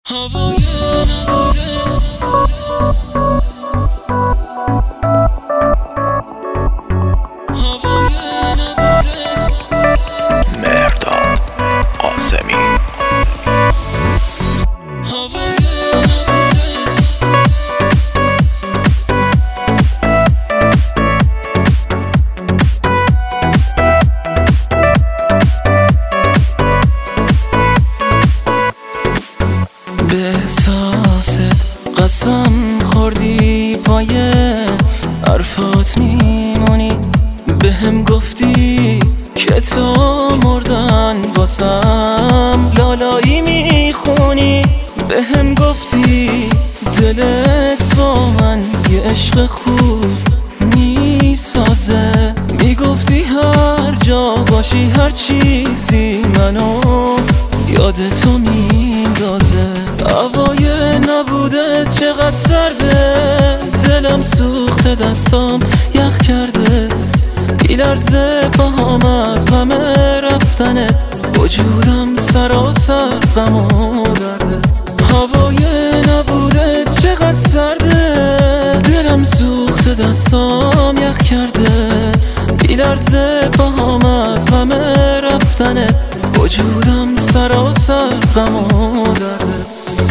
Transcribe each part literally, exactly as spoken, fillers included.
هوای نبودت هوای نبودت مهرداد قاسمی هوای نبودت به احساست قسم خوردی پای حرفات میمونی به هم گفتی که تو مردن واسم لالایی میخونی به هم گفتی دلت با من یه عشق خوب میسازه میگفتی هر جا باشی هر چیزی منو یاد تو میندازه هوای نبوده چقدر سرده دلم سوخته دستام یخ کرده بیلرزه پاهام از غم رفتنه وجودم سراسر غم و درده هوای نبوده چقدر سرده دلم سوخته دستام یخ کرده بیلرزه پاهام از غم رفتنه وجودم سراسر غم و درده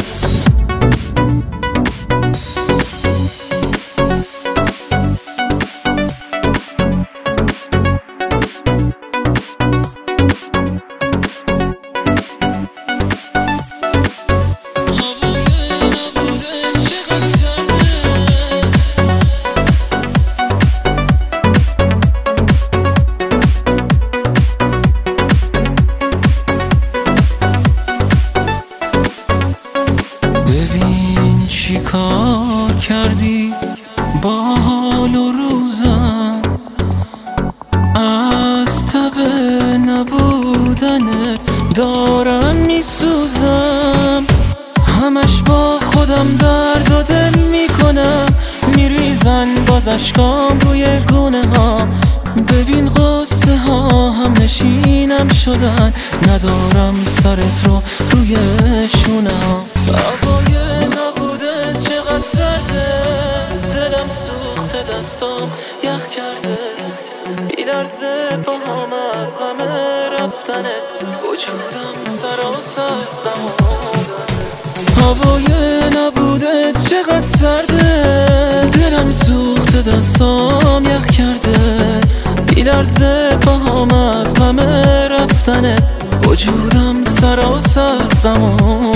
ببین چی کار کردی با حال و روزم از تب نبودنت دارم میسوزم همش با خودم درد و دل میکنم میریزن باز اشکام روی گونه ها ببین غصه ها هم نشینم شدن ندارم سرت رو روی شونه ها هوای نبوده چقدر سرده دلم سوخته دستام یخ کرده بیلرزه پاهام از غم رفتنه وجودم سراسر غم و درده هوای نبوده چقدر سرده دلم سوخته دستام یخ کرده بیلرزه پاهام از غم رفتنه وجودم سراسر غم و